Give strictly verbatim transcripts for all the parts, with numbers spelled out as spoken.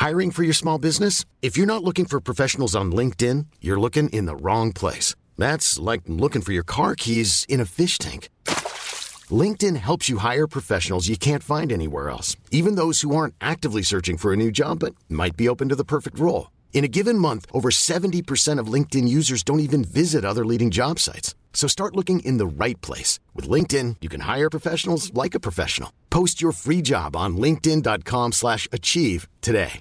Hiring for your small business? If you're not looking for professionals on LinkedIn, you're looking in the wrong place. That's like looking for your car keys in a fish tank. LinkedIn helps you hire professionals you can't find anywhere else, even those who aren't actively searching for a new job but might be open to the perfect role. In a given month, over seventy percent of LinkedIn users don't even visit other leading job sites. So start looking in the right place. With LinkedIn, you can hire professionals like a professional. Post your free job on linkedin.com slash achieve today.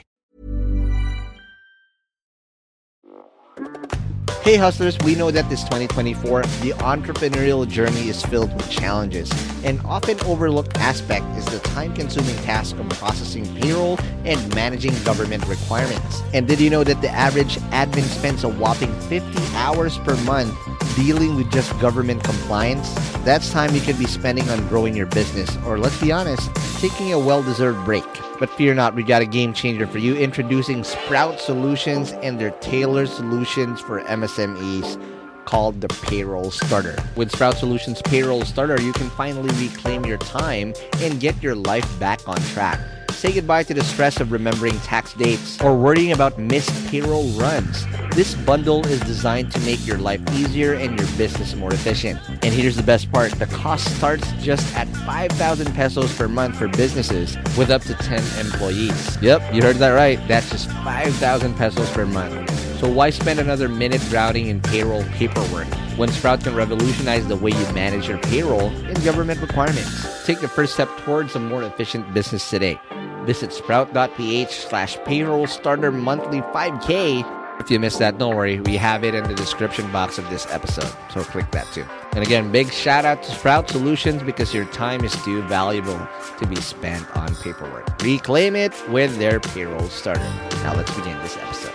Hey hustlers, we know that this twenty twenty-four, the entrepreneurial journey is filled with challenges. An often overlooked aspect is the time-consuming task of processing payroll and managing government requirements. And did you know that the average admin spends a whopping fifty hours per month dealing with just government compliance? That's time you could be spending on growing your business, or let's be honest, taking a well-deserved break. But fear not, we got a game changer for you, introducing Sprout Solutions and their tailored solutions for M S M Es called the Payroll Starter. With Sprout Solutions Payroll Starter, you can finally reclaim your time and get your life back on track. Say goodbye to the stress of remembering tax dates or worrying about missed payroll runs. This bundle is designed to make your life easier and your business more efficient. And here's the best part. The cost starts just at five thousand pesos per month for businesses with up to ten employees. Yep, you heard that right. That's just five thousand pesos per month. So why spend another minute drowning in payroll paperwork when Sprout can revolutionize the way you manage your payroll and government requirements? Take the first step towards a more efficient business today. Visit sprout.ph slash payroll starter monthly 5K. If you missed that, don't worry. We have it in the description box of this episode. So click that too. And again, big shout out to Sprout Solutions because your time is too valuable to be spent on paperwork. Reclaim it with their payroll starter. Now let's begin this episode.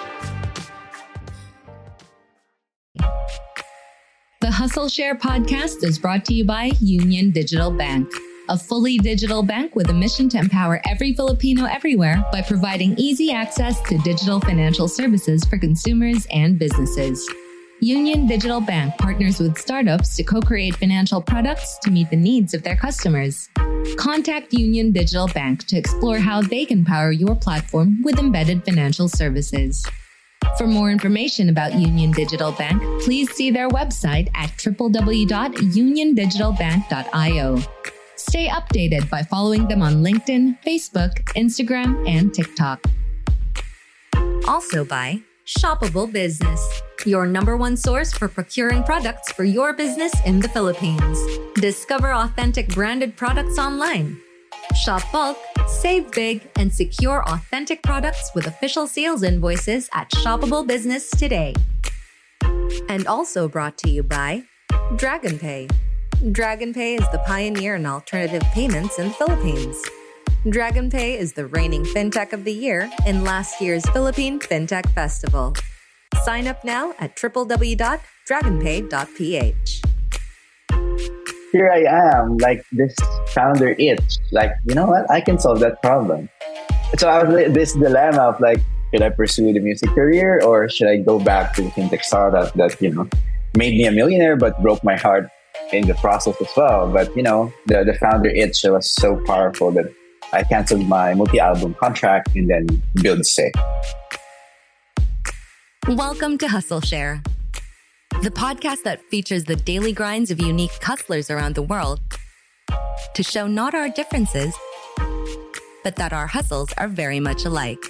The Hustle Share podcast is brought to you by Union Digital Bank, a fully digital bank with a mission to empower every Filipino everywhere by providing easy access to digital financial services for consumers and businesses. Union Digital Bank partners with startups to co-create financial products to meet the needs of their customers. Contact Union Digital Bank to explore how they can power your platform with embedded financial services. For more information about Union Digital Bank, please see their website at w w w dot union digital bank dot i o. Stay updated by following them on LinkedIn, Facebook, Instagram, and TikTok. Also by Shoppable Business, your number one source for procuring products for your business in the Philippines. Discover authentic branded products online. Shop bulk, save big, and secure authentic products with official sales invoices at Shoppable Business today. And also brought to you by DragonPay. DragonPay is the pioneer in alternative payments in the Philippines. DragonPay is the reigning fintech of the year in last year's Philippine Fintech Festival. Sign up now at w w w dot dragon pay dot p h. Here I am, like this founder itch. Like, you know what? I can solve that problem. So I was in this dilemma of like, should I pursue the music career or should I go back to the fintech startup that, you know, made me a millionaire but broke my heart in the process as well. But, you know, the, the founder itch was so powerful that I canceled my multi-album contract and then build Say. Welcome to Hustle Share, the podcast that features the daily grinds of unique hustlers around the world to show not our differences, but that our hustles are very much alike.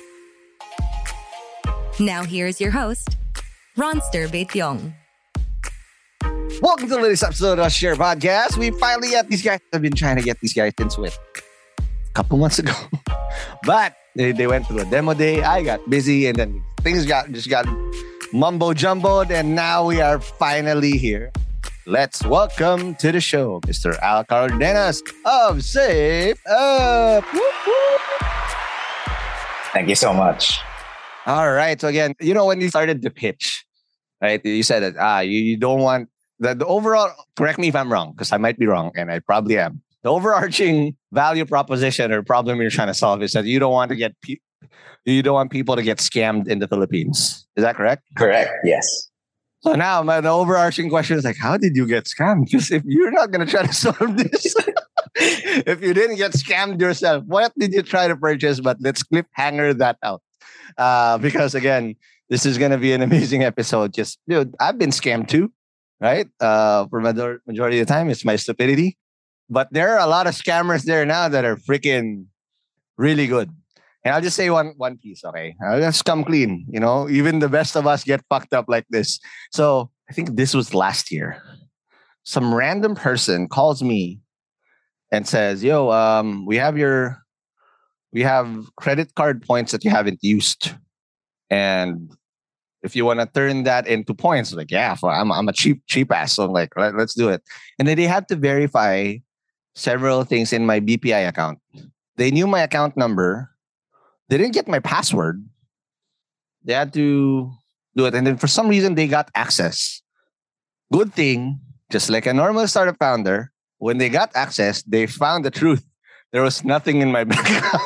Now here's your host, Ronster Baetiong. Welcome to the latest episode of Share Podcast. We finally got these guys. I've been trying to get these guys into it a couple months ago. But they, they went through a demo day. I got busy and then things got just got mumbo jumboed. And now we are finally here. Let's welcome to the show, Mister Al Cardenas of Safe Up. Whoop, whoop. Thank you so much. All right. So again, you know, when you started the pitch, right? You said that ah, you, you don't want the, the overall, correct me if I'm wrong, because I might be wrong, and I probably am. The overarching value proposition or problem you're trying to solve is that you don't want to get pe- you don't want people to get scammed in the Philippines. Is that correct? Correct. Yes. So now my the overarching question is like, how did you get scammed? Because if you're not going to try to solve this, if you didn't get scammed yourself, what did you try to purchase? But let's cliffhanger that out. uh, because again, this is gonna be an amazing episode. Just dude, I've been scammed too, right? Uh, for major- majority of the time, it's my stupidity. But there are a lot of scammers there now that are freaking really good. And I'll just say one one piece, okay? I'll just come clean. You know, even the best of us get fucked up like this. So I think this was last year. Some random person calls me and says, "Yo, um, we have your, we have credit card points that you haven't used, and if you want to turn that into points," like, yeah, for, I'm I'm a cheap cheap ass, so I'm like, Let, let's do it. And then they had to verify several things in my B P I account. They knew my account number. They didn't get my password. They had to do it, and then for some reason they got access. Good thing, just like a normal startup founder, when they got access, they found the truth. There was nothing in my bank account.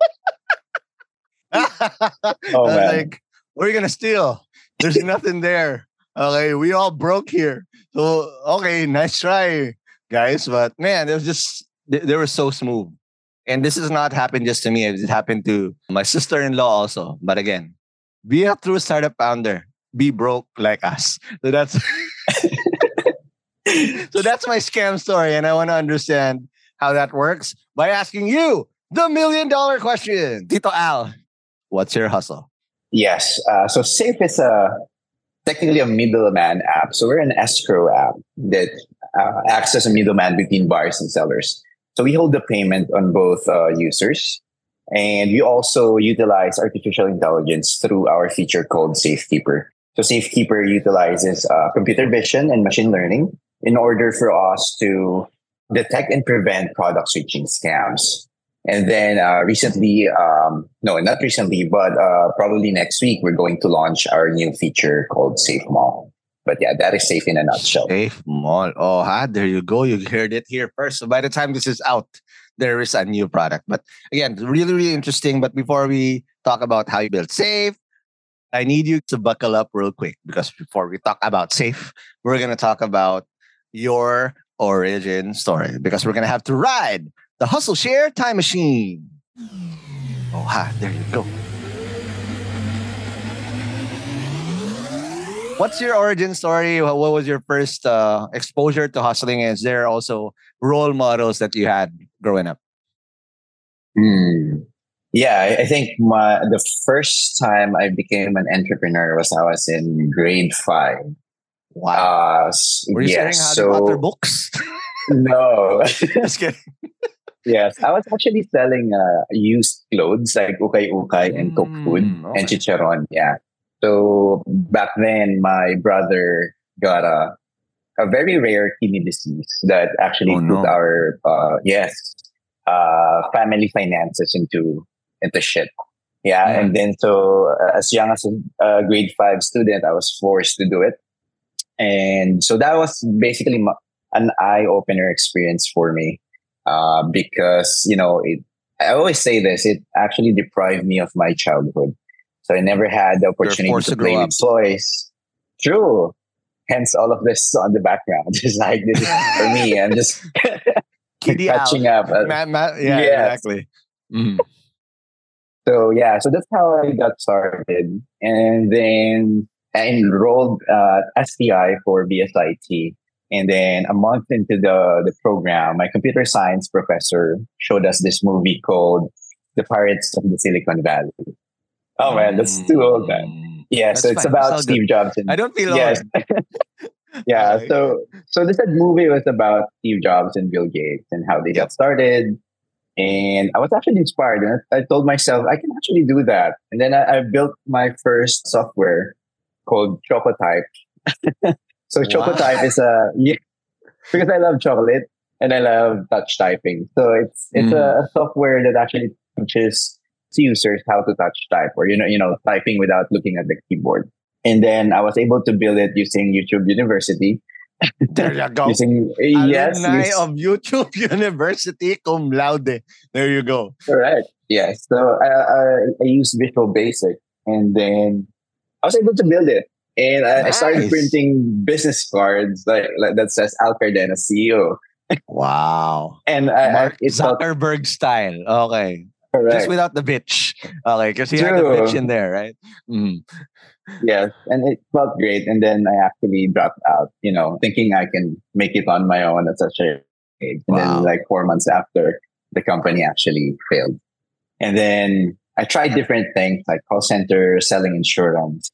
Oh, I was man. like, what are you gonna steal? There's nothing there. Okay, we all broke here. So okay, nice try, guys. But man, it was just they, they were so smooth. And this has not happened just to me. It happened to my sister-in-law also. But again, be a true startup founder. Be broke like us. So that's so that's my scam story, and I want to understand how that works by asking you the million dollar question, Tito Al. What's your hustle? Yes. Uh, so Safe is a technically a middleman app. So we're an escrow app that uh, acts as a middleman between buyers and sellers. So we hold the payment on both uh, users, and we also utilize artificial intelligence through our feature called Safekeeper. So Safekeeper utilizes uh, computer vision and machine learning in order for us to detect and prevent product switching scams. And then uh, recently, um, no, not recently, but uh, probably next week, we're going to launch our new feature called Safe Mall. But yeah, that is Safe in a nutshell. Safe Mall. Oh, ha, there you go. You heard it here first. So by the time this is out, there is a new product. But again, really, really interesting. But before we talk about how you build Safe, I need you to buckle up real quick, because before we talk about Safe, we're going to talk about your origin story, because we're going to have to ride the Hustle Share Time Machine. Oh, ha, there you go. What's your origin story? What what was your first uh, exposure to hustling? Is there also role models that you had growing up? Hmm. Yeah, I I think my the first time I became an entrepreneur was I was in grade five. Wow. Uh, s- Were you yes, selling Harry Potter so books? no. Just kidding. Yes, I was actually selling uh, used clothes like ukay ukay and cooked food Mm, and okay. chicharon. Yeah. So back then, my brother got a a very rare kidney disease that actually Oh, put no. our uh, yes uh, family finances into into shit. Yeah, Mhm. and then so uh, as young as a uh, grade five student, I was forced to do it, and so that was basically m- an eye opener experience for me, uh, because you know it. I always say this: it actually deprived me of my childhood, so I never had the opportunity forced to to grow play up. with toys. True. Hence, all of this on the background. It's like this is for me. I'm just Kitty Al. catching up. Uh, Ma- ma- yeah, yes. exactly. Mhm. So yeah, so that's how I got started, and then I enrolled uh, S T I for B S I T, and then a month into the the program, my computer science professor showed us this movie called The Pirates of the Silicon Valley. Oh man, that's too old, man. Mm. Yeah, That's so it's fine. It's about all good. Steve Jobs. And I don't feel yes, old. yeah. Okay. So so this movie was about Steve Jobs and Bill Gates and how they Yep. got started. And I was actually inspired. And I I told myself I can actually do that. And then I, I built my first software called Chocotype. So Wow. Chocotype is a yeah, because I love chocolate and I love touch typing. So it's it's Mhm. a, a software that actually teaches users how to touch type, or you know you know typing without looking at the keyboard. And then I was able to build it using YouTube University. There you go. Using yes, Alumni use, of YouTube University, cum laude. There you go. correct. Yes. So I, I I use Visual Basic, and then I was able to build it. And I, I started Nice. printing business cards like, like that says Al Cardenas C E O. Wow. And I, I Mark it felt Zuckerberg style. Okay. Just Correct. without the bitch. Okay, because he had the True. bitch in there, right? Mm. Yes, and it felt great. And then I actually dropped out, you know, thinking I can make it on my own at such a age. And then, Wow. like four months after, the company actually failed. And then I tried different things like call center, selling insurance.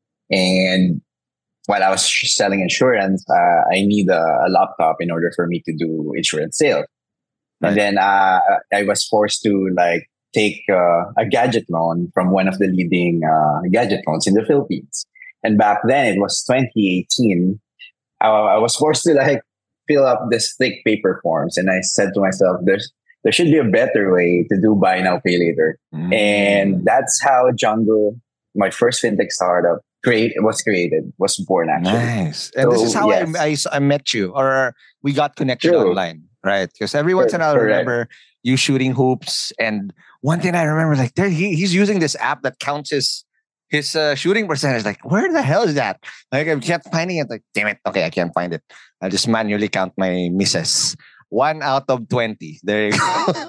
And while I was selling insurance, uh, I need a, a laptop in order for me to do insurance sales. Right. And then uh, I was forced to like take uh, a gadget loan from one of the leading uh, gadget loans in the Philippines. And back then it was twenty eighteen. I, I was forced to like fill up this thick paper forms, and I said to myself, "There's there should be a better way to do buy now pay later." Mm. And that's how Jungle, my first fintech startup, create was created, was born actually. Nice. And this is So, how yes. I, I s- I met you, or we got connected True. online, right? Because every once in a while I Correct. remember you shooting hoops. And one thing I remember, like, there he, he's using this app that counts his his uh, shooting percentage. Like, where the hell is that? Like, I kept finding it. Like, damn it. Okay, I can't find it. I'll just manually count my misses. One out of twenty. There you go.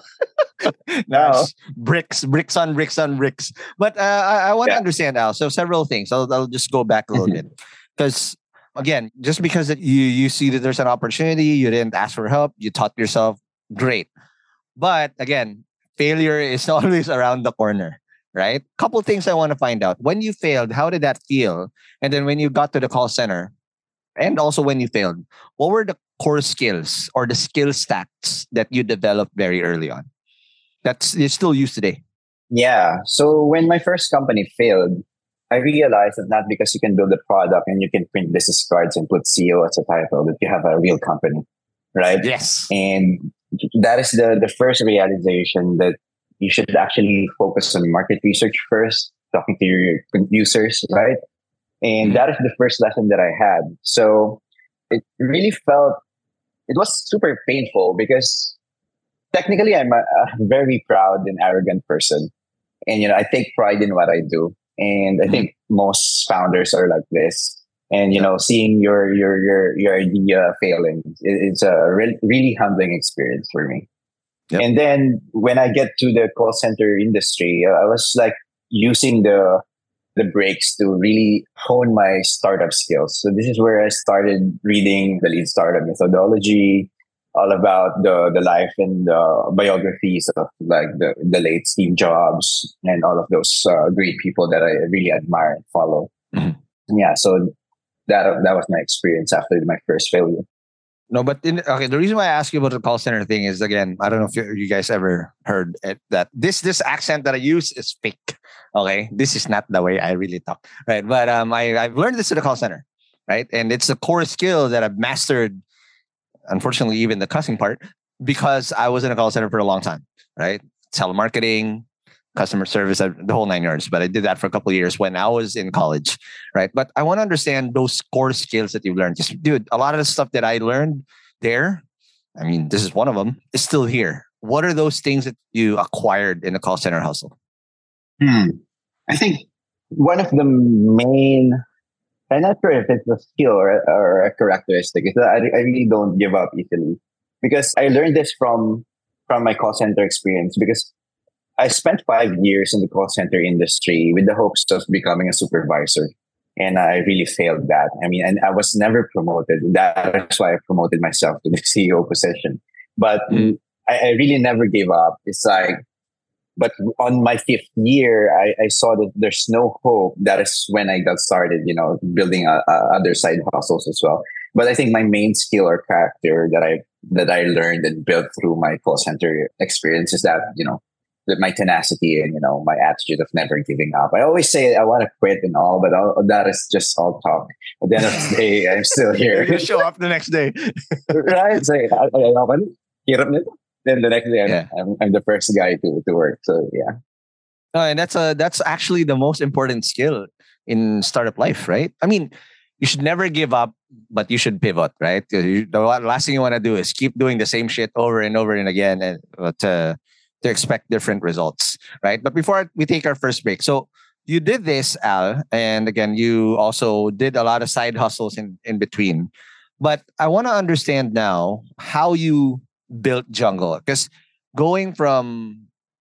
Nice. Bricks, bricks on bricks on bricks. But uh, I, I want to Yeah. understand, Al. So several things. I'll, I'll just go back a little bit. Because again, just because that you you see that there's an opportunity, you didn't ask for help, you taught yourself, great. But again, failure is always around the corner, right? Couple things I want to find out. When you failed, how did that feel? And then when you got to the call center, and also when you failed, what were the core skills or the skill stacks that you developed very early on that's you still use today? Yeah. So when my first company failed, I realized that not because you can build a product and you can print business cards and put C E O as a title that you have a real company, right? Yes. And that is the, the first realization that you should actually focus on market research first, talking to your users, right? And Mhm. that is the first lesson that I had. So it really felt, it was super painful because technically I'm a, a very proud and arrogant person. And, you know, I take pride in what I do. And I Mhm. think most founders are like this. And, you know, seeing your, your, your, your idea failing is a re- really humbling experience for me. Yep. And then when I get to the call center industry, uh, I was like using the the breaks to really hone my startup skills. So this is where I started reading the Lean Startup Methodology, all about the the life and the biographies of like the, the late Steve Jobs and all of those uh, great people that I really admire and follow. Mhm. Yeah, so that that was my experience after my first failure. No, but in, okay. The reason why I ask you about the call center thing is, again, I don't know if you, you guys ever heard it, that this this accent that I use is fake. Okay, this is not the way I really talk, right? But um, I I've learned this in the call center, right? And it's a core skill that I've mastered. Unfortunately, even the cussing part, because I was in a call center for a long time, right? Telemarketing, customer service, uh, the whole nine yards. But I did that for a couple of years when I was in college, right? But I want to understand those core skills that you've learned. Just, dude, a lot of the stuff that I learned there, I mean, this is one of them, is still here. What are those things that you acquired in the call center hustle? Hmm. I think one of the main, I'm not sure if it's a skill or, or a characteristic, is that I, I really don't give up easily. Because I learned this from from my call center experience. Because I spent five years in the call center industry with the hopes of becoming a supervisor. And I really failed that. I mean, and I was never promoted. That's why I promoted myself to the C E O position. But Mm. I, I really never gave up. It's like, but on my fifth year, I, I saw that there's no hope. That is when I got started, you know, building a, a other side hustles as well. But I think my main skill or character that I that I learned and built through my call center experience is that, you know, that my tenacity and, you know, my attitude of never giving up. I always say I want to quit and all, but all, that is just all talk. At the end of the day, I'm still You're here. gonna show up the next day. Right? It's like, I, I, I, hirap nito. Then the next day, I'm, Yeah. I'm, I'm the first guy to, to work. So yeah. No, and that's a that's actually the most important skill in startup life, right? I mean, you should never give up, but you should pivot, right? 'Cause you- the la- last thing you want to do is keep doing the same shit over and over and again, and uh, to to expect different results, right? But before we take our first break, so you did this, Al, and again, you also did a lot of side hustles in in between. But I want to understand now how you built Jungle, because going from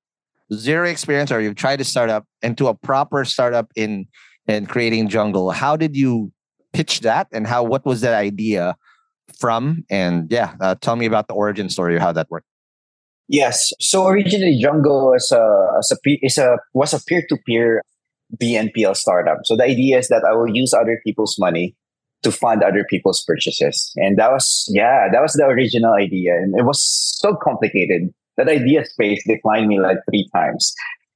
zero experience or you've tried a startup into a proper startup in in creating Jungle. How did you pitch that, and how what was that idea from? And yeah, uh, tell me about the origin story of how that worked. Yes. So originally, Jungle was a, as a pe- is a was a peer to peer B N P L startup. So the idea is that I will use other people's money to fund other people's purchases, and that was yeah, that was the original idea, and it was so complicated that idea space declined me like three times.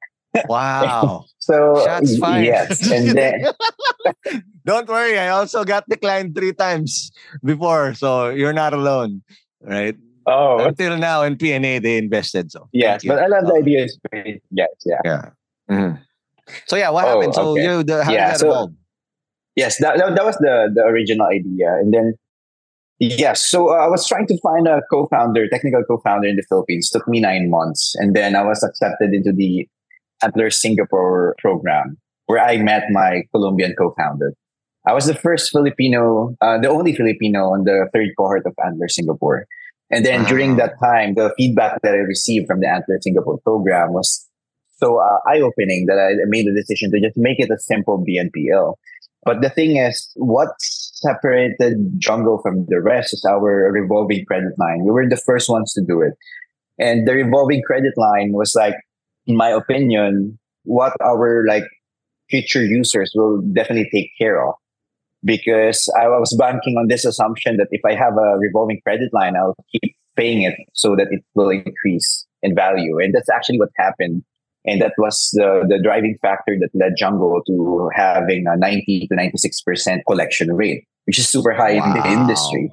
Wow. So shots fired. Yes, and then don't worry, I also got declined three times before, so you're not alone, right? Oh, until now in P N A they invested. So yes, but I love the idea space. Yes, yeah, yeah. Mm-hmm. So yeah, what oh, happened? So okay. you, the, how yeah, did that so, evolve? Yes, that, that that was the the original idea, and then. Yes. So uh, I was trying to find a co-founder, technical co-founder in the Philippines. Took me nine months. And then I was accepted into the Antler Singapore program, where I met my Colombian co-founder. I was the first Filipino, uh, the only Filipino on the third cohort of Antler Singapore. And then wow. during that time, the feedback that I received from the Antler Singapore program was so uh, eye-opening that I made the decision to just make it a simple B N P L. But the thing is, what separated Jungle from the rest is our revolving credit line. We were the first ones to do it. And the revolving credit line was like, in my opinion, what our like future users will definitely take care of. Because I was banking on this assumption that if I have a revolving credit line, I'll keep paying it so that it will increase in value. And that's actually what happened. And that was the, the driving factor that led Jungle to having a ninety to ninety-six percent collection rate, which is super high wow. in the industry.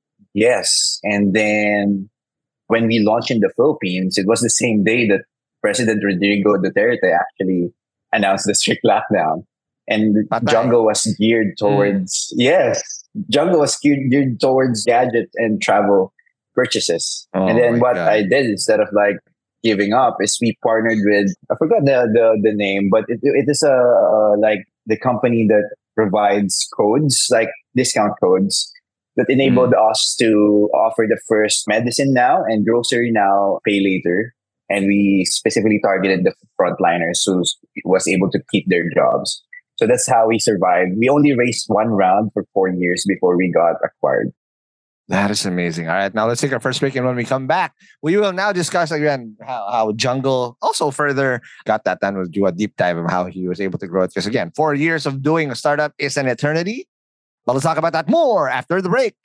Yes. And then when we launched in the Philippines, it was the same day that President Rodrigo Duterte actually announced the strict lockdown. And Bye-bye. Jungle was geared towards, mm. yes, Jungle was geared towards gadget and travel purchases. Oh and then what God. I did instead of like, giving up is we partnered with I forgot the the, the name, but it, it is a, a like the company that provides codes like discount codes that enabled mm. us to offer the first medicine now and grocery now, pay later, and we specifically targeted the frontliners who was able to keep their jobs. So that's how we survived. We only raised one round for four years before we got acquired. That is amazing. All right, now let's take our first break, and when we come back, we will now discuss again how, how Jungle also further got that done. We'll do a deep dive of how he was able to grow it. Because again, four years of doing a startup is an eternity. But let's talk about that more after the break.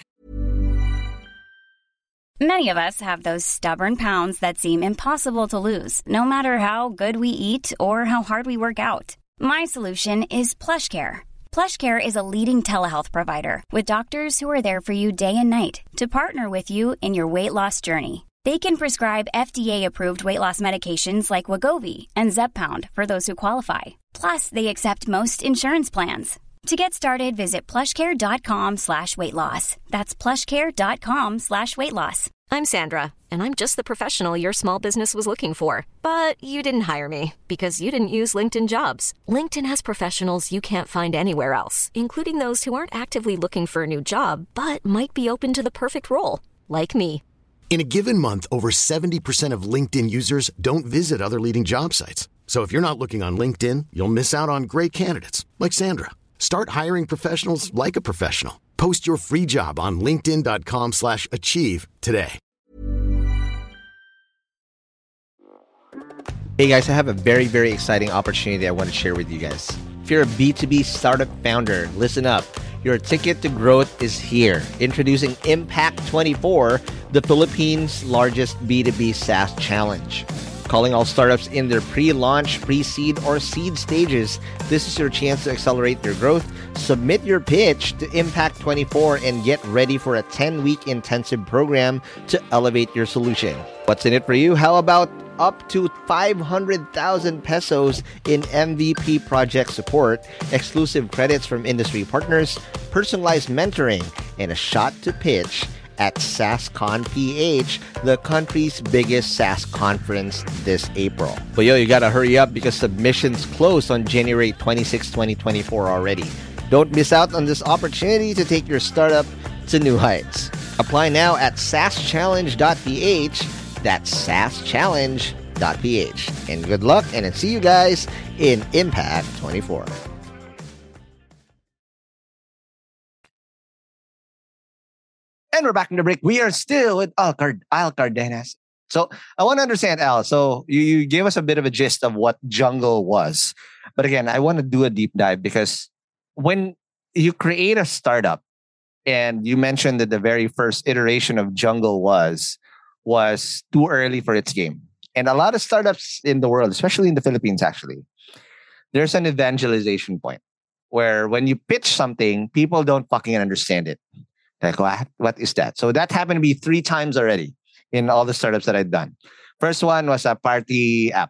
Many of us have those stubborn pounds that seem impossible to lose, no matter how good we eat or how hard we work out. My solution is PlushCare. PlushCare is a leading telehealth provider with doctors who are there for you day and night to partner with you in your weight loss journey. They can prescribe F D A-approved weight loss medications like Wegovy and Zepbound for those who qualify. Plus, they accept most insurance plans. To get started, visit plushcare.com slash weight loss. That's plushcare.com slash weight loss. I'm Sandra, and I'm just the professional your small business was looking for. But you didn't hire me because you didn't use LinkedIn Jobs. LinkedIn has professionals you can't find anywhere else, including those who aren't actively looking for a new job, but might be open to the perfect role, like me. In a given month, over seventy percent of LinkedIn users don't visit other leading job sites. So if you're not looking on LinkedIn, you'll miss out on great candidates like Sandra. Start hiring professionals like a professional. Post your free job on linkedin.com slash achieve today. Hey guys, I have a very, very exciting opportunity I want to share with you guys. If you're a B two B startup founder, listen up. Your ticket to growth is here. Introducing Impact twenty-four, the Philippines' largest B two B SaaS challenge. Calling all startups in their pre-launch, pre-seed, or seed stages, this is your chance to accelerate your growth. Submit your pitch to Impact twenty-four and get ready for a ten-week intensive program to elevate your solution. What's in it for you? How about up to five hundred thousand pesos in M V P project support, exclusive credits from industry partners, personalized mentoring, and a shot to pitch at SaaSCon P H, the country's biggest SaaS conference this April. But yo, you gotta hurry up because submissions close on January twenty-sixth, twenty twenty-four already. Don't miss out on this opportunity to take your startup to new heights. Apply now at saas challenge dot p h. That's saas challenge dot p h. And good luck, and I'll see you guys in Impact twenty-four. And we're back in the break. We are still with Al, Card- Al Cardenas. So I want to understand, Al. So you, you gave us a bit of a gist of what Jungle was. But again, I want to do a deep dive because when you create a startup, and you mentioned that the very first iteration of Jungle was was too early for its game. And a lot of startups in the world, especially in the Philippines, actually, there's an evangelization point where when you pitch something, people don't fucking understand it. Like, what? What is that? So that happened to be three times already in all the startups that I've done. First one was a party app.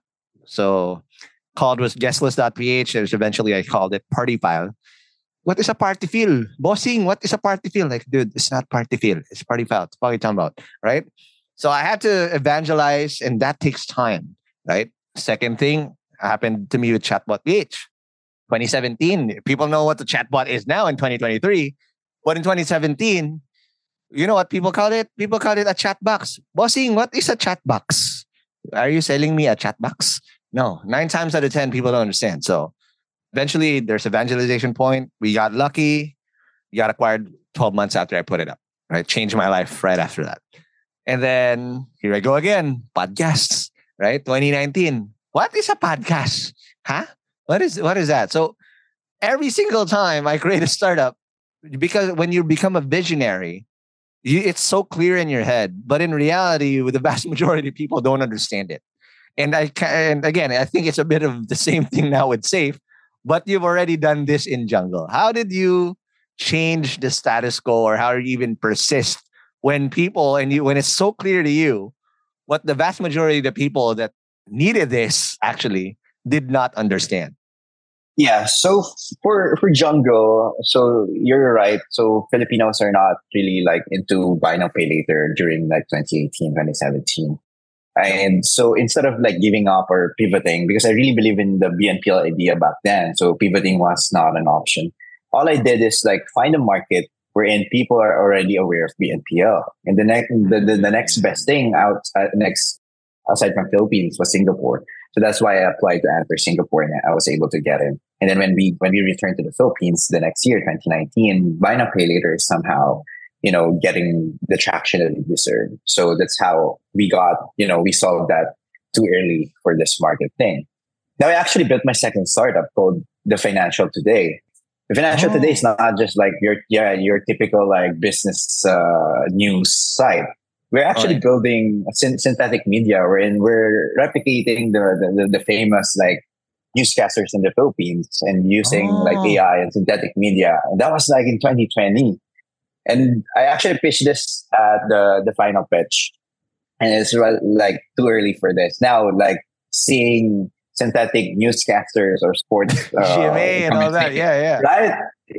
So called was guestlist dot p h. There's eventually I called it Party File. What is a party feel? Bossing, what is a party feel? Like, dude, it's not party feel. It's Party File. It's what you're talking about, right? So I had to evangelize, and that takes time, right? Second thing happened to me with Chatbot P H. twenty seventeen, people know what the chatbot is now in twenty twenty-three. But in twenty seventeen, you know what people call it? People call it a chat box. Bossing, what is a chat box? Are you selling me a chat box? No, nine times out of ten, people don't understand. So eventually, there's evangelization point. We got lucky. We got acquired twelve months after I put it up. Right, changed my life right after that. And then here I go again. Podcasts. Right, twenty nineteen. What is a podcast? Huh? What is what is that? So every single time I create a startup, because when you become a visionary, you, it's so clear in your head. But in reality, with the vast majority of people don't understand it. And I and again, I think it's a bit of the same thing now with Safe. But you've already done this in Jungle. How did you change the status quo, or how do you even persist when people and you when it's so clear to you what the vast majority of the people that needed this actually did not understand? Yeah, so for for Jungle, so you're right. So Filipinos are not really like into buy now pay later during like twenty eighteen, twenty seventeen. And so instead of like giving up or pivoting, because I really believe in the B N P L idea back then, so pivoting was not an option. All I did is like find a market wherein people are already aware of B N P L, and the next the, the, the next best thing out uh, next aside from Philippines was Singapore. So that's why I applied to enter Singapore, and I was able to get in. And then when we when we returned to the Philippines the next year, twenty nineteen, buy now pay later is somehow, you know, getting the traction that it deserved. So that's how we got, you know, we solved that too early for this market thing. Now I actually built my second startup called The Financial Today. The Financial oh. Today is not just like your yeah your typical like business uh, news site. We're actually right. building a syn- synthetic media wherein we're replicating the, the, the famous like newscasters in the Philippines and using oh. like A I and synthetic media. And that was like in twenty twenty. And I actually pitched this at the, the final pitch. And it's like too early for this. Now, like seeing synthetic newscasters or sports uh, G M A and all that. Yeah, yeah. Right?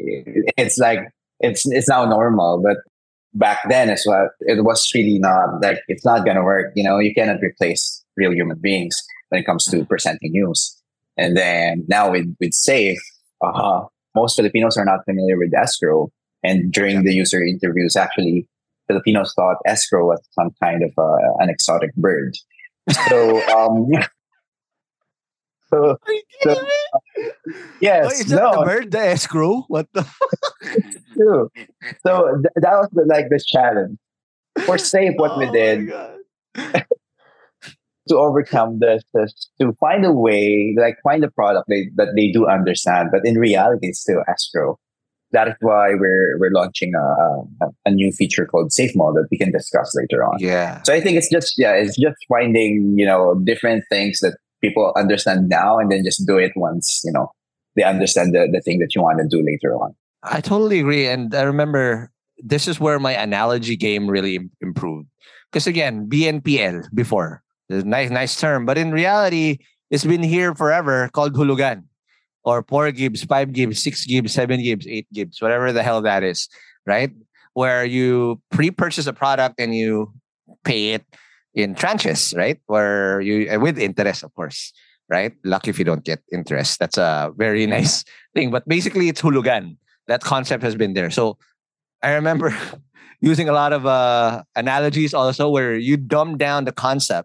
It's like, it's it's now normal. But back then as well, it was really not like, it's not going to work. You know, you cannot replace real human beings when it comes to presenting news. And then now with, with Safe, uh, most Filipinos are not familiar with escrow. And during the user interviews, actually, Filipinos thought escrow was some kind of uh, an exotic bird. So, um, so, so yes, Wait, is that no, the bird, the escrow? What the? True. So th- that was the, like the challenge. For Safe, what oh we did to overcome this is to find a way, like find a product they, that they do understand, but in reality, it's still escrow. That is why we're we're launching a, a, a new feature called Safe Mode that we can discuss later on. Yeah. So I think it's just yeah, it's just finding, you know, different things that people understand now, and then just do it once, you know, they understand the, the thing that you want to do later on. I totally agree. And I remember this is where my analogy game really im- improved. Because again, B N P L before, a nice, nice term, but in reality, it's been here forever called hulugan. Or four gigs, five gigs, six gigs, seven gigs, eight gigs, whatever the hell that is, right? Where you pre-purchase a product and you pay it in tranches, right? Where you, with interest, of course, right? Lucky if you don't get interest. That's a very nice thing. But basically, it's hulugan. That concept has been there. So I remember using a lot of uh, analogies also where you dumb down the concept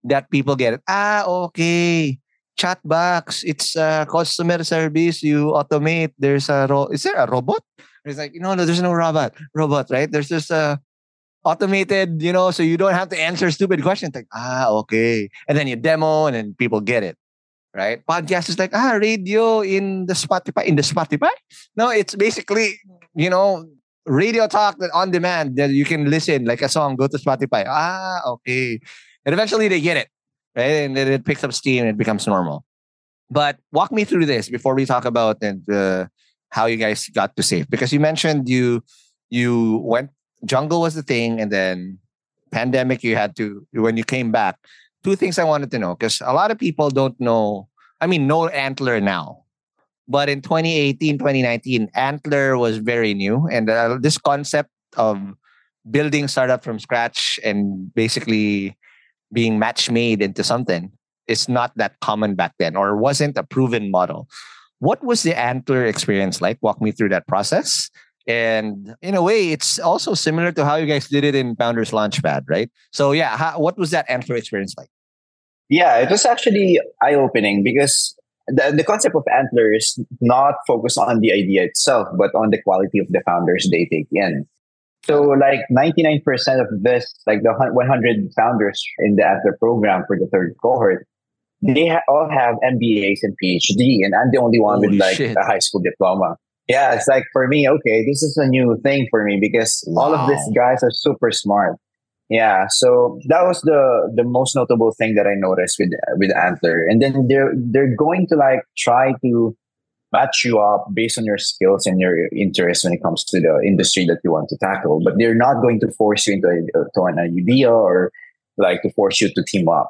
that people get it. Ah, okay. Chat box. It's uh, customer service. You automate. There's a ro- is there a robot? It's like, no, no, there's no robot. Robot, right? There's just a automated, you know, so you don't have to answer stupid questions. Like, ah, okay. And then you demo and then people get it. Right? Podcast is like, ah, radio in the Spotify. In the Spotify? No, it's basically, you know, radio talk that on demand that you can listen like a song, go to Spotify. Ah, okay. And eventually they get it. Right? And then it picks up steam and it becomes normal. But walk me through this before we talk about and uh, how you guys got to Safe. Because you mentioned you you went, jungle was the thing, and then pandemic you had to, when you came back. Two things I wanted to know, because a lot of people don't know, I mean, know Antler now. But in twenty eighteen, twenty nineteen, Antler was very new. And uh, this concept of building startup from scratch and basically being match made into something is not that common back then, or wasn't a proven model. What was the Antler experience like? Walk me through that process. And in a way, it's also similar to how you guys did it in Founders Launchpad, right? So yeah, how, what was that Antler experience like? Yeah, it was actually eye-opening because the, the concept of Antler is not focused on the idea itself, but on the quality of the founders they take in. So like ninety-nine percent of this, like the one hundred founders in the Antler program for the third cohort, they ha- all have M B As and P H D, and I'm the only one Holy with like shit. a high school diploma. Yeah, it's like for me, okay, this is a new thing for me because Wow. all of these guys are super smart. Yeah, so that was the the most notable thing that I noticed with with Antler, and then they're they're going to like try to match you up based on your skills and your interests when it comes to the industry that you want to tackle, but they're not going to force you into a, to an idea or like to force you to team up.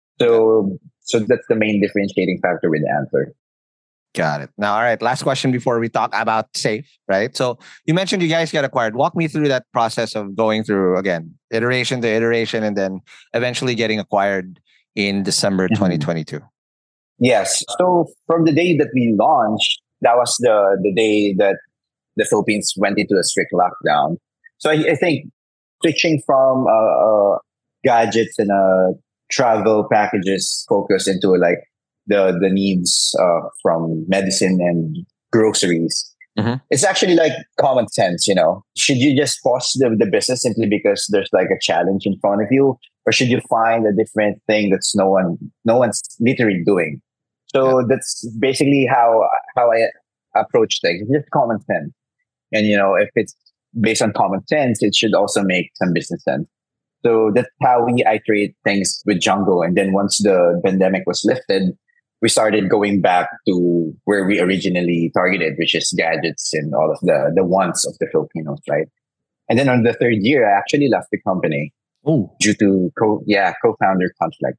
So so that's the main differentiating factor with Antler. Got it. Now, all right. Last question before we talk about Safe, right? So you mentioned you guys got acquired. Walk me through that process of going through, again, iteration to iteration and then eventually getting acquired in December Mhm. twenty twenty-two. Yes. So from the day that we launched, that was the the day that the Philippines went into a strict lockdown. So I, I think switching from uh, uh, gadgets and uh, travel packages focus into like the the needs uh, from medicine and groceries. Mhm. It's actually like common sense, you know. Should you just pause the, the business simply because there's like a challenge in front of you, or should you find a different thing that's no one no one's literally doing? So that's basically how how I approach things. It's just common sense, and you know, if it's based on common sense, it should also make some business sense. So that's how we iterate things with Jungle. And then once the pandemic was lifted, we started going back to where we originally targeted, which is gadgets and all of the the wants of the Filipinos, right? And then on the third year, I actually left the company Oh. due to co yeah co-founder conflict.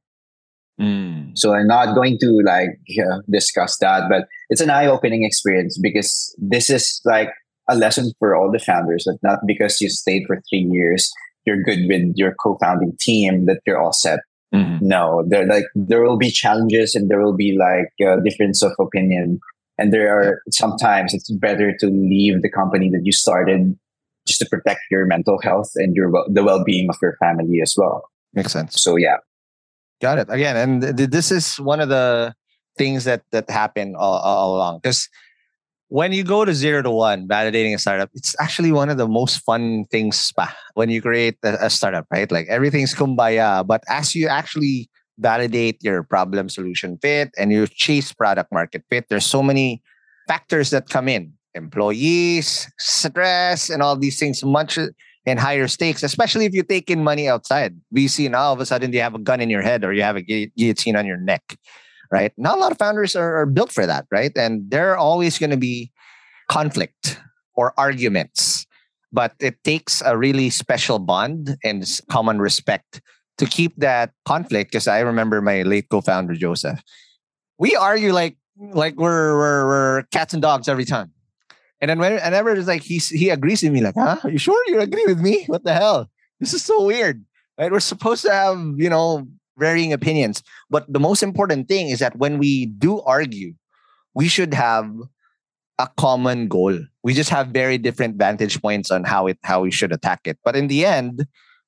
Mm. So I'm not going to like uh, discuss that, but it's an eye-opening experience because this is like a lesson for all the founders that not because you stayed for three years, you're good with your co-founding team, that you're all set. Mhm. No, there like there will be challenges and there will be like a difference of opinion, and there are sometimes it's better to leave the company that you started just to protect your mental health and your wel- the well-being of your family as well. Makes sense. So yeah. Got it. Again, and th- this is one of the things that that happen all, all along. Because when you go to zero to one, validating a startup, it's actually one of the most fun things pa, when you create a, a startup, right? Like everything's kumbaya. But as you actually validate your problem solution fit and you chase product market fit, there's so many factors that come in. Employees, stress, and all these things much and higher stakes, especially if you take in money outside. We see now all of a sudden you have a gun in your head or you have a gu- guillotine on your neck, right? Not a lot of founders are, are built for that, right? And there are always going to be conflict or arguments, but it takes a really special bond and s- common respect to keep that conflict. Because I remember my late co-founder Joseph, we argue like like we're we're, we're cats and dogs every time. And then when- whenever it's like he he agrees with me, like, huh? Are you sure you agree with me? What the hell? This is so weird. Right? We're supposed to have, you know, varying opinions. But the most important thing is that when we do argue, we should have a common goal. We just have very different vantage points on how it how we should attack it. But in the end,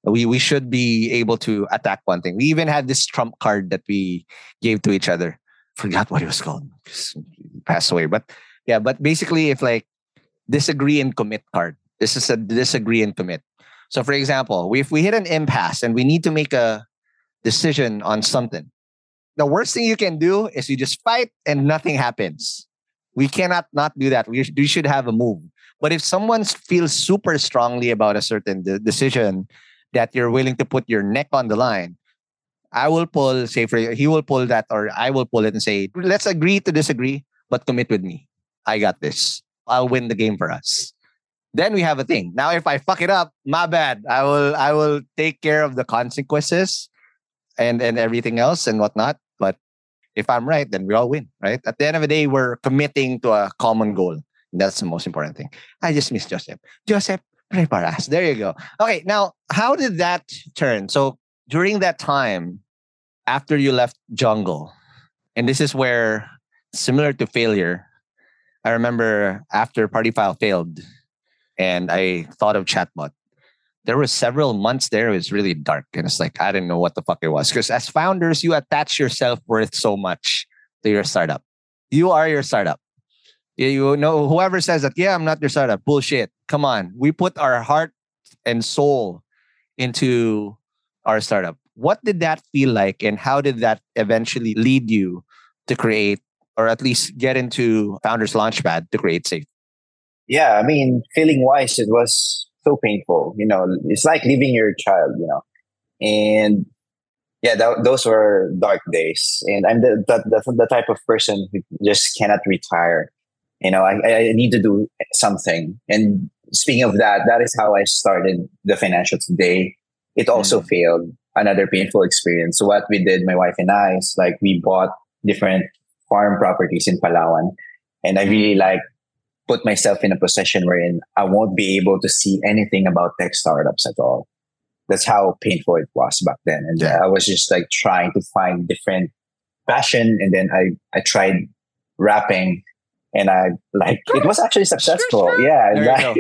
We we should be able to attack one thing. We even had this trump card that we gave to each other. Forgot what it was called. Passed away. But yeah, but basically if like disagree and commit card. This is a disagree and commit. So for example, if we hit an impasse and we need to make a decision on something, the worst thing you can do is you just fight and nothing happens. We cannot not do that. We, sh- we should have a move. But if someone feels super strongly about a certain de- decision that you're willing to put your neck on the line, I will pull, say for he will pull that, or I will pull it and say, let's agree to disagree, but commit with me. I got this. I'll win the game for us. Then we have a thing. Now, if I fuck it up, my bad. I will I will take care of the consequences and, and everything else and whatnot. But if I'm right, then we all win, right? At the end of the day, we're committing to a common goal. That's the most important thing. I just miss Joseph. Joseph, pray for us. There you go. Okay, now, how did that turn? So during that time, after you left Jungle, and this is where, similar to failure, I remember after Party File failed, and I thought of Chatbot, there were several months there. It was really dark. And it's like, I didn't know what the fuck it was. Because as founders, you attach your self-worth so much to your startup. You are your startup. You know, whoever says that, yeah, I'm not your startup. Bullshit. Come on. We put our heart and soul into our startup. What did that feel like? And how did that eventually lead you to create, or at least get into Founders Launchpad to create Safe? Yeah, I mean, feeling wise, it was so painful. You know, it's like leaving your child, you know. And yeah, th- those were dark days. And I'm the, the, the, the type of person who just cannot retire. You know, I, I need to do something. And speaking of that, that is how I started the Financial Today. It also mm. failed. Another painful experience. So what we did, my wife and I, is like we bought different farm properties in Palawan. And I really like put myself in a position wherein I won't be able to see anything about tech startups at all. That's how painful it was back then. And yeah. I was just like trying to find different passion. And then I, I tried rapping, and I like, it was actually successful. Yeah. Like,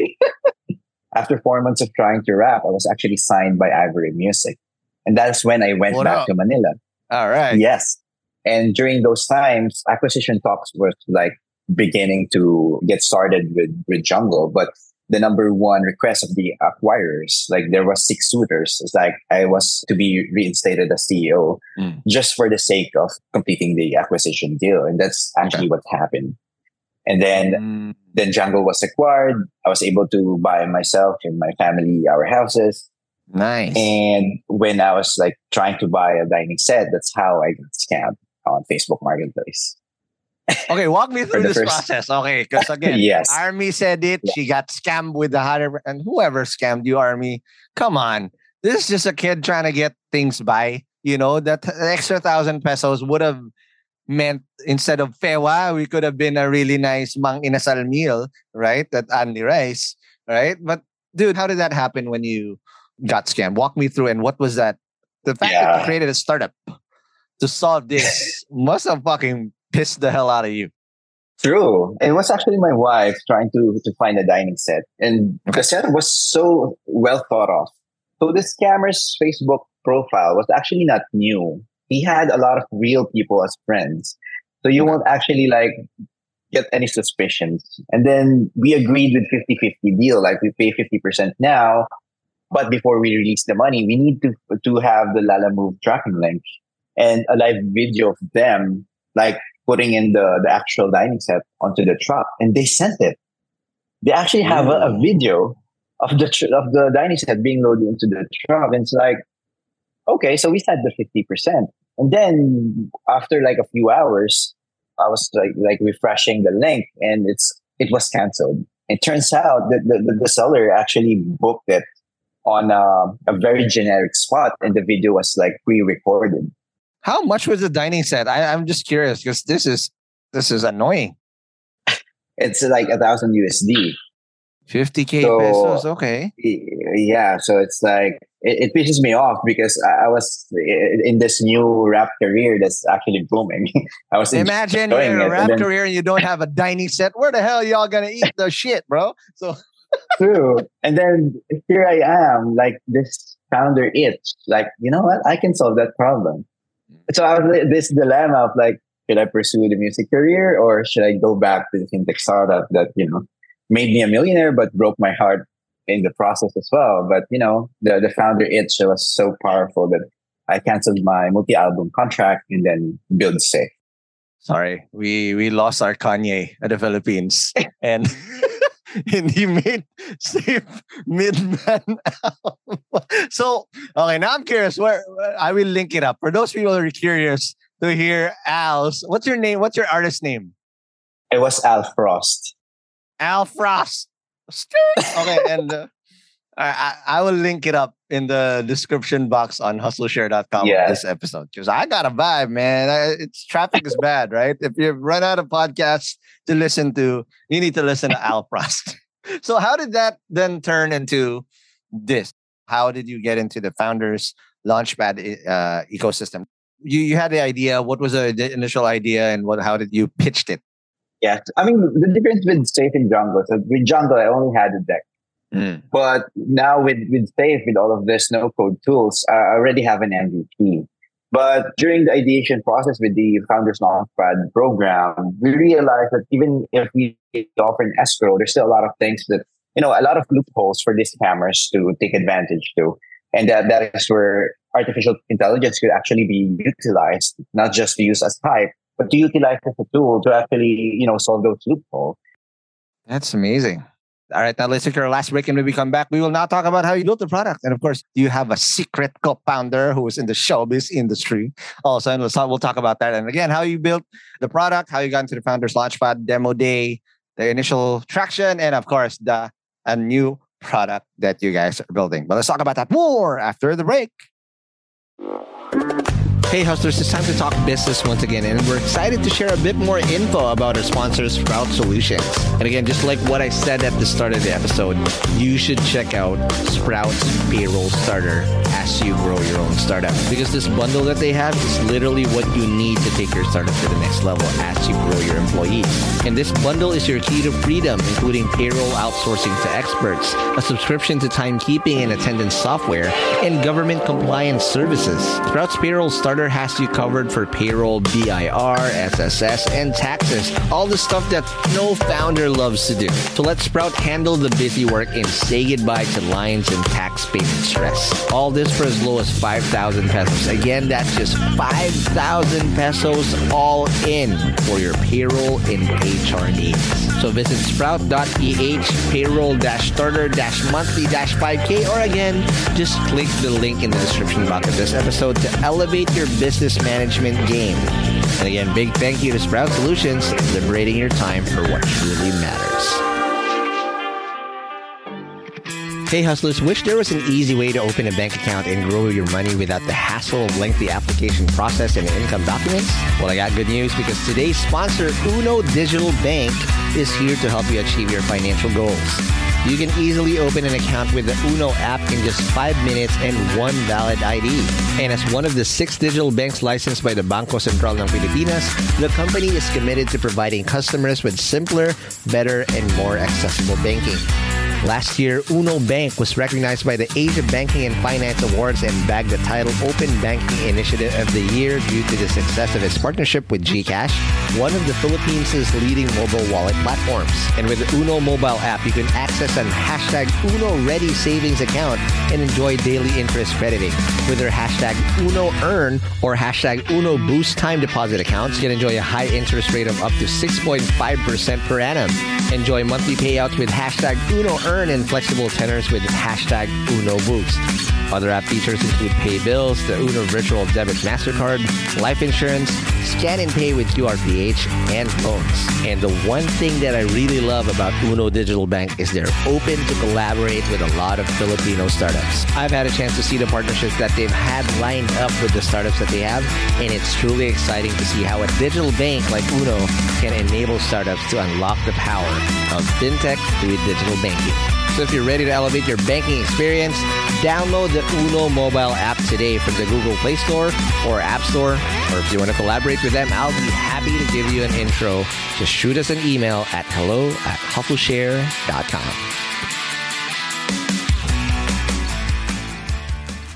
after four months of trying to rap, I was actually signed by Ivory Music. And that's when I went what back up? to Manila. All right. Yes. And during those times, acquisition talks were like beginning to get started with, with Jungle. But the number one request of the acquirers, like there was six suitors. It's like I was to be reinstated as C E O mm. just for the sake of completing the acquisition deal. And that's actually okay. what happened. And then, mm. then Jungle was acquired. I was able to buy myself and my family our houses. Nice. And when I was like trying to buy a dining set, that's how I got scammed on Facebook Marketplace. Okay, walk me through this first... process. Okay, because again, yes. Army said it. Yeah. She got scammed with the hundred, and whoever scammed you, Army, come on. This is just a kid trying to get things by. You know, that extra thousand pesos would have meant instead of fewa, we could have been a really nice mang inasal meal, right? At Andy Rice, right? But dude, how did that happen when you got scammed? Walk me through, and what was that? The fact yeah. that you created a startup to solve this must have fucking pissed the hell out of you. True. It was actually my wife trying to, to find a dining set. And okay. the set was so well thought of. So the scammer's Facebook profile was actually not new. He had a lot of real people as friends. So you okay. won't actually like get any suspicions. And then we agreed with fifty-fifty deal. Like we pay fifty percent now. But before we release the money, we need to, to have the Lalamove tracking link and a live video of them like putting in the, the actual dining set onto the truck, and they sent it. They actually have a, a video of the tr- of the dining set being loaded into the truck, and it's like, okay, so we said the fifty percent, and then after like a few hours, I was like like refreshing the link, and it's it was canceled. It turns out that the, the, the seller actually booked it on a, a very generic spot, and the video was like pre-recorded. How much was the dining set? I, I'm just curious because this is this is annoying. It's like a thousand U S D. fifty K so, pesos, okay. Yeah, so it's like, it, it pisses me off because I, I was in this new rap career that's actually booming. I was Imagine you're in a rap then, career and you don't have a dining set. Where the hell are y'all gonna eat the shit, bro? So true. And then here I am, like this founder itch. Like, you know what? I can solve that problem. So I was this dilemma of like, should I pursue the music career or should I go back to the fintech startup that, you know, made me a millionaire but broke my heart in the process as well. But, you know, the, the founder itch was so powerful that I canceled my multi-album contract and then build Safe. Sorry, we we lost our Kanye at the Philippines, and and he made Safe mid-man album. So, okay, now I'm curious. Where I will link it up for those people who are curious to hear Al's. What's your name? What's your artist name? It was Al Frost. Al Frost. Okay, and uh, I, I will link it up in the description box on hustle share dot com Yeah. of this episode because I got a vibe, man. I, it's traffic is bad, right? If you run out of podcasts to listen to, you need to listen to Al Frost. So how did that then turn into this? How did you get into the Founders Launchpad uh, ecosystem? You you had the idea. What was the, the initial idea, and what? How did you pitched it? Yeah. I mean, the difference with Safe and Jungle, so with Jungle, I only had a deck. Mm. But now with, with Safe, with all of this no-code tools, I already have an M V P. But during the ideation process with the Founders Launchpad program, we realized that even if we offer an escrow, there's still a lot of things that, you know, a lot of loopholes for these scammers to take advantage to. And that, that is where artificial intelligence could actually be utilized, not just to use as hype, but to utilize as a tool to actually, you know, solve those loopholes. That's amazing. All right, now let's take our last break, and when we come back, we will now talk about how you built the product. And of course, you have a secret co-founder who is in the showbiz industry. Also, and we'll talk, we'll talk about that. And again, how you built the product, how you got into the Founders Launchpad demo day, the initial traction, and of course, the a new product that you guys are building. But let's talk about that more after the break. Hey hustlers, it's time to talk business once again, and we're excited to share a bit more info about our sponsor, Sprout Solutions. And again, just like what I said at the start of the episode, you should check out Sprout's Payroll Starter as you grow your own startup, because this bundle that they have is literally what you need to take your startup to the next level as you grow your employees. And this bundle is your key to freedom, including payroll outsourcing to experts, a subscription to timekeeping and attendance software, and government compliance services. Sprout's Payroll Starter has you covered for payroll, B I R, S S S, and taxes. All the stuff that no founder loves to do. So let Sprout handle the busy work and say goodbye to lines and tax payment stress. All this for as low as five thousand pesos. Again, that's just five thousand pesos all in for your payroll and H R needs. So visit sprout dot p h payroll starter monthly five K, or again, just click the link in the description box of this episode to elevate your business management game. And again, big thank you to Sprout Solutions, liberating your time for what truly matters. Hey hustlers, wish there was an easy way to open a bank account and grow your money without the hassle of lengthy application process and income documents? Well, I got good news, because today's sponsor, Uno Digital Bank, is here to help you achieve your financial goals. You can easily open an account with the Uno app in just five minutes and one valid I D. And as one of the six digital banks licensed by the Bangko Sentral ng Pilipinas, the company is committed to providing customers with simpler, better, and more accessible banking. Last year, Uno Bank was recognized by the Asia Banking and Finance Awards and bagged the title Open Banking Initiative of the Year due to the success of its partnership with GCash, one of the Philippines' leading mobile wallet platforms. And with the Uno mobile app, you can access an hashtag Uno Ready savings account and enjoy daily interest crediting. With their hashtag Uno Earn or hashtag Uno Boost time deposit accounts, you can enjoy a high interest rate of up to six point five percent per annum. Enjoy monthly payouts with hashtag Uno Earn and flexible tenors with hashtag Uno Boost. Other app features include pay bills, the Uno Virtual Debit MasterCard, life insurance, scan and pay with Q R P H, and phones. And the one thing that I really love about Uno Digital Bank is they're open to collaborate with a lot of Filipino startups. I've had a chance to see the partnerships that they've had lined up with the startups that they have, and it's truly exciting to see how a digital bank like Uno can enable startups to unlock the power of fintech through digital banking. So if you're ready to elevate your banking experience, download the Uno mobile app today from the Google Play Store or App Store. Or if you want to collaborate with them, I'll be happy to give you an intro. Just shoot us an email at hello at hustle share dot com.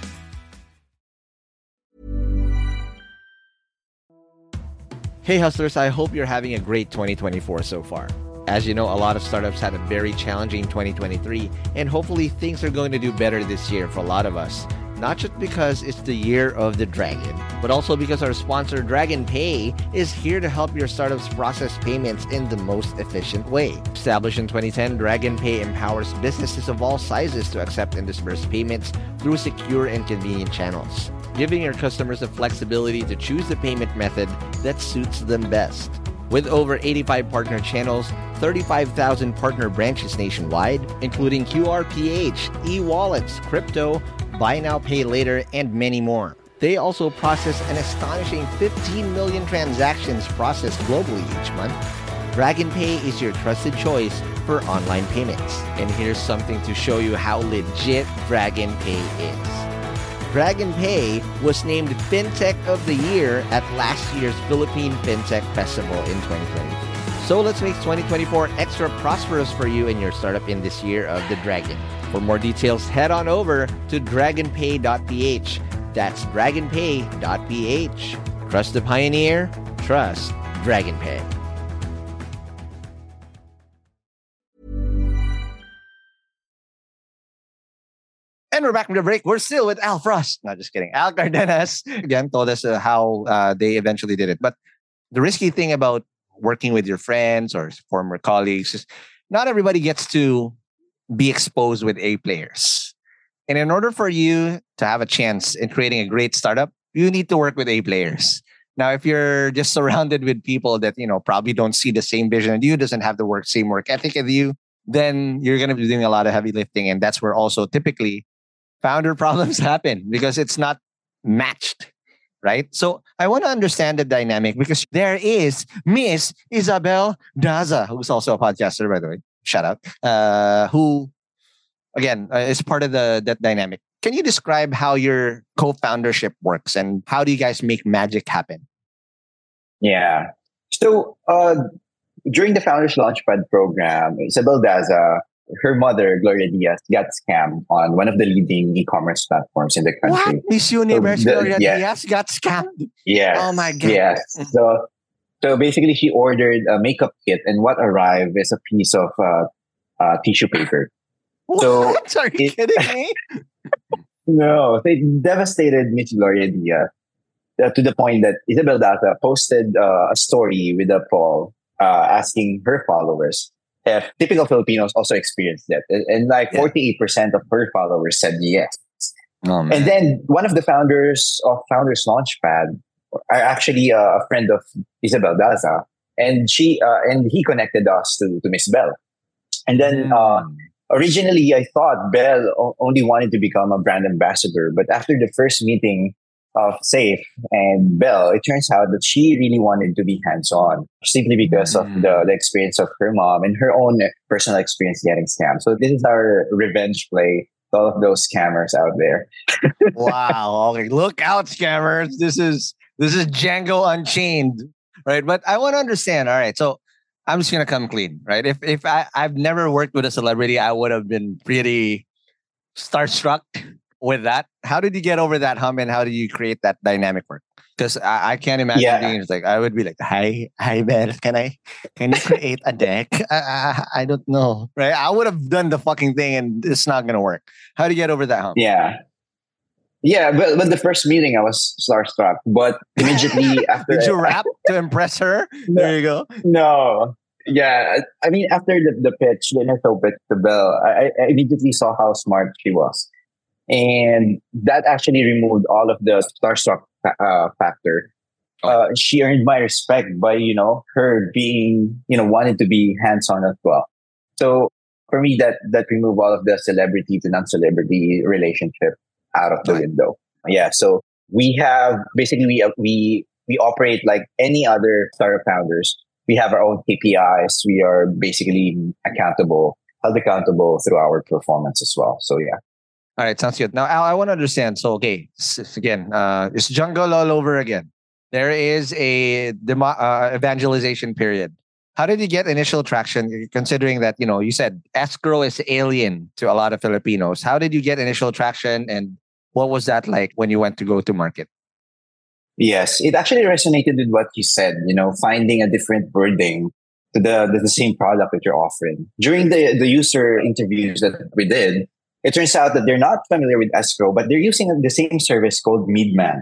Hey hustlers, I hope you're having a great twenty twenty-four so far. As you know, a lot of startups had a very challenging twenty twenty-three, and hopefully things are going to do better this year for a lot of us. Not just because it's the year of the dragon, but also because our sponsor Dragon Pay is here to help your startups process payments in the most efficient way. Established in twenty ten, Dragon Pay empowers businesses of all sizes to accept and disburse payments through secure and convenient channels, giving your customers the flexibility to choose the payment method that suits them best. With over eighty-five partner channels, thirty-five thousand partner branches nationwide, including Q R P H, e-wallets, crypto, buy now, pay later, and many more. They also process an astonishing fifteen million transactions processed globally each month. Dragon Pay is your trusted choice for online payments. And here's something to show you how legit Dragon Pay is. Dragon Pay was named FinTech of the Year at last year's Philippine FinTech Festival in twenty twenty-three. So let's make twenty twenty-four extra prosperous for you and your startup in this year of the dragon. For more details, head on over to dragon pay dot p h. That's dragon pay dot p h. Trust the pioneer, trust Dragon Pay. And we're back from the break. We're still with Al Frost. No, just kidding. Al Cardenas, again, told us uh, how uh, they eventually did it. But the risky thing about working with your friends or former colleagues is not everybody gets to be exposed with A players. And in order for you to have a chance in creating a great startup, you need to work with A players. Now, if you're just surrounded with people that, you know, probably don't see the same vision as you, doesn't have the work, same work ethic as you, then you're going to be doing a lot of heavy lifting. And that's where also typically founder problems happen because it's not matched, right? So I want to understand the dynamic because there is Miss Isabel Daza, who's also a podcaster, by the way. Shout out. Uh, who, again, uh, is part of the that dynamic. Can you describe how your co-foundership works and how do you guys make magic happen? Yeah. So uh, during the Founders Launchpad program, Isabel Daza, her mother, Gloria Diaz, got scammed on one of the leading e-commerce platforms in the country. What? Miss Universe So the- Gloria yeah. Diaz got scammed? Yes. Oh my God. Yes. So, so basically, she ordered a makeup kit, and what arrived is a piece of uh, uh, tissue paper. So What? Are you it- kidding me? No, they devastated Miss Gloria Diaz uh, to the point that Isabel Daza posted uh, a story with a poll uh, asking her followers if typical Filipinos also experienced that. And, and like Yeah. forty-eight percent of her followers said yes. Oh, man. And then one of the founders of Founders Launchpad are actually uh, a friend of Isabel Daza. And she uh, and he connected us to, to Miss Bell. And then uh, originally, I thought Bell o- only wanted to become a brand ambassador, but after the first meeting of Safe and Bell, it turns out that she really wanted to be hands-on, simply because of the, the experience of her mom and her own personal experience getting scammed. So this is our revenge play to all of those scammers out there. Wow. Okay. Look out, scammers. This is this is Django Unchained. Right. But I want to understand. All right. So I'm just gonna come clean, right? If if I, I've never worked with a celebrity, I would have been pretty starstruck with that. How did you get over that hump and how did you create that dynamic work? Because I, I can't imagine Yeah. being like I would be like, hi, hi Belle, can I can you create a deck? I, I I don't know. Right. I would have done the fucking thing and it's not gonna work. How do you get over that hump? Yeah. Yeah, but, but the first meeting I was starstruck, but immediately after Did you rap to impress her? There you go. No. Yeah. I I mean, after the, the pitch, the initial pitch to Bell, I, I immediately saw how smart she was. And that actually removed all of the starstruck uh, factor. Uh, she earned my respect by, you know, her being, you know, wanting to be hands-on as well. So for me, that, that removed all of the celebrity to non-celebrity relationship out of the Right. window. Yeah. So we have, basically, we, we, we operate like any other startup founders. We have our own K P Is. We are basically accountable, held accountable through our performance as well. So yeah. All right, sounds good. Now, Al, I want to understand. So, okay, s- again, uh, it's jungle all over again. There is a demo- uh, evangelization period. How did you get initial traction? Considering that, you know, you said escrow is alien to a lot of Filipinos. How did you get initial traction, and what was that like when you went to go to market? Yes, it actually resonated with what you said, you know, finding a different wording to the, the, the same product that you're offering. During the, the user interviews that we did, it turns out that they're not familiar with escrow, but they're using the same service called Midman.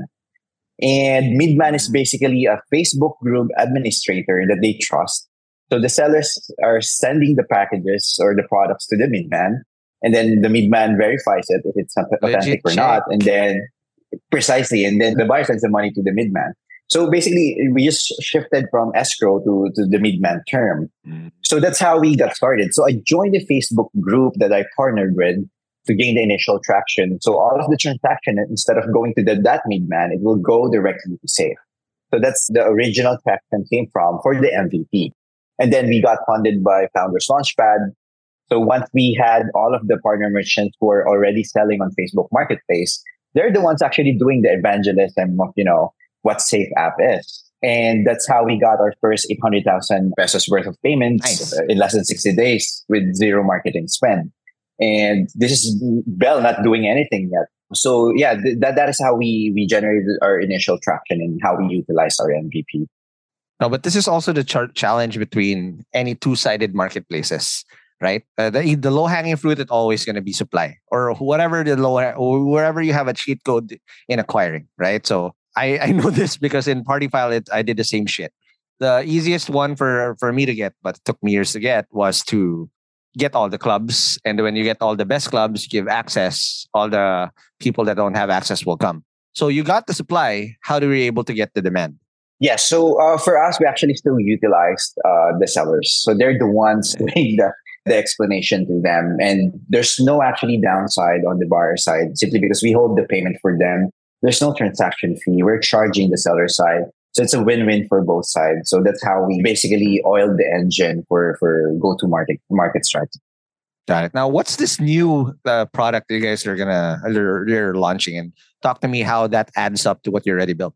And Midman is basically a Facebook group administrator that they trust. So the sellers are sending the packages or the products to the Midman, and then the Midman verifies it if it's authentic or not, and then precisely, and then the buyer sends the money to the Midman. So basically, we just shifted from escrow to, to the Midman term. Mm. So that's how we got started. So I joined the Facebook group that I partnered with to gain the initial traction. So all of the transaction, instead of going to the, that Midman, it will go directly to Safe. So that's the original traction came from for the M V P. And then we got funded by Founders Launchpad. So once we had all of the partner merchants who are already selling on Facebook Marketplace, they're the ones actually doing the evangelism of, you know, what Safe app is. And that's how we got our first eight hundred thousand pesos worth of payments nice. in less than sixty days with zero marketing spend. And this is Bell not doing anything yet. So yeah, th- that that is how we we generated our initial traction and how we utilized our M V P. No, but this is also the ch- challenge between any two-sided marketplaces, right? Uh, the the low-hanging fruit is always going to be supply, or whatever the low, or wherever you have a cheat code in acquiring, right? So I, I know this because in Partyfile, it, I did the same shit. The easiest one for for me to get, but it took me years to get, was to get all the clubs. And when you get all the best clubs, you give access. All the people that don't have access will come. So you got the supply. How do we able to get the demand? Yeah, so uh, for us, we actually still utilized uh, the sellers. So they're the ones doing the, the explanation to them. And there's no actually downside on the buyer side, simply because we hold the payment for them. There's no transaction fee. We're charging the seller side. So it's a win-win for both sides. So that's how we basically oiled the engine for, for go-to-market market strategy. Got it. Now, what's this new uh, product you guys are gonna you're, you're launching? And talk to me how that adds up to what you already built.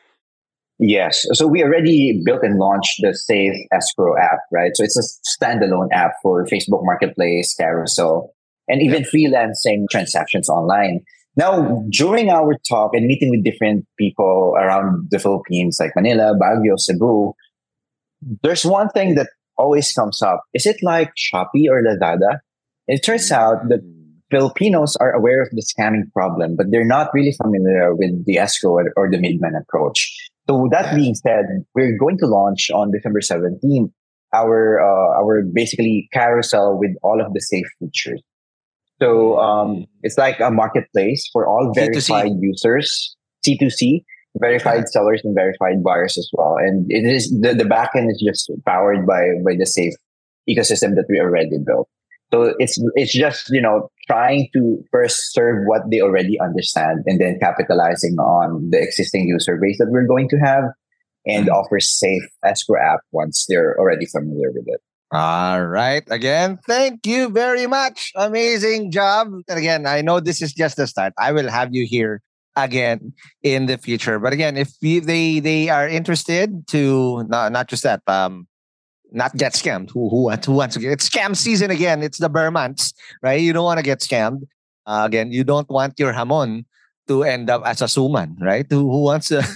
Yes. So we already built and launched the Safe Escrow app, right? So it's a standalone app for Facebook Marketplace, Carousel, and even freelancing transactions online. Now, during our talk and meeting with different people around the Philippines, like Manila, Baguio, Cebu, there's one thing that always comes up. Is it like Shopee or Lazada? It turns out that Filipinos are aware of the scamming problem, but they're not really familiar with the escrow or, or the Midman approach. So that yeah. being said, we're going to launch on December seventeenth our uh, our basically carousel with all of the Safe features. So um, it's like a marketplace for all verified C two C users, C two C, verified yeah. sellers and verified buyers as well. And it is the, the backend is just powered by by the Safe ecosystem that we already built. So it's it's just, you know, trying to first serve what they already understand and then capitalizing on the existing user base that we're going to have and mm-hmm. offer Safe escrow app once they're already familiar with it. All right. Again, thank you very much. Amazing job. And again, I know this is just the start. I will have you here again in the future. But again, if we, they they are interested to, not, not just that, um, not get scammed. Who, who, wants, who wants to get... It's scam season again. It's the bear months, right? You don't want to get scammed. Uh, again, you don't want your hamon to end up as a suman, right? Who, who wants to...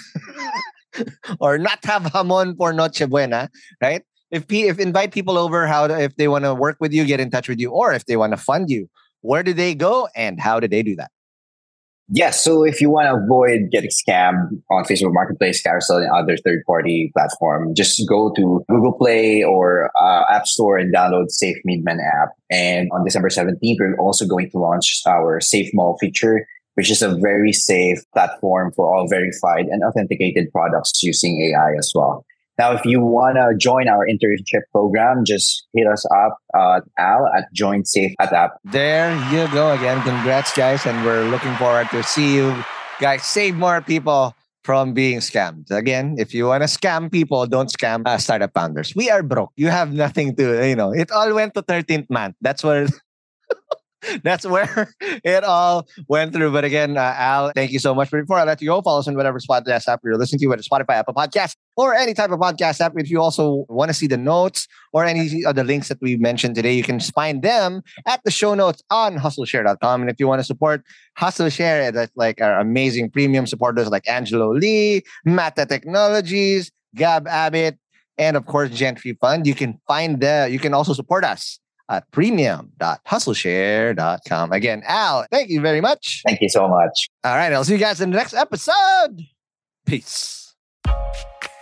or not have hamon for Noche Buena, right? If if invite people over, how to, if they want to work with you, get in touch with you, or if they want to fund you, where do they go and how do they do that? Yes, so if you want to avoid getting scammed on Facebook Marketplace, Carousel, and other third-party platform, just go to Google Play or uh, App Store and download Safe Midman app. And on December seventeenth, we're also going to launch our Safe Mall feature, which is a very safe platform for all verified and authenticated products using A I as well. Now, if you want to join our internship program, just hit us up, uh, Al, at Join Safe at App. There you go again. Congrats, guys. And we're looking forward to see you guys save more people from being scammed. Again, if you want to scam people, don't scam uh, startup founders. We are broke. You have nothing to, you know, it all went to thirteenth month. That's where That's where it all went through. But again, uh, Al, thank you so much. But before I let you go, follow us on whatever podcast app you're listening to, whether Spotify, Apple Podcasts, or any type of podcast app. If you also want to see the notes or any of the links that we mentioned today, you can find them at the show notes on hustle share dot com. And if you want to support Hustle Share, that's like our amazing premium supporters like Angelo Lee, Mata Technologies, Gab Abbott, and of course, Gentry Fund. You can find the, you can also support us at premium dot hustle share dot com. Again, Al, thank you very much. Thank you so much. All right, I'll see you guys in the next episode. Peace.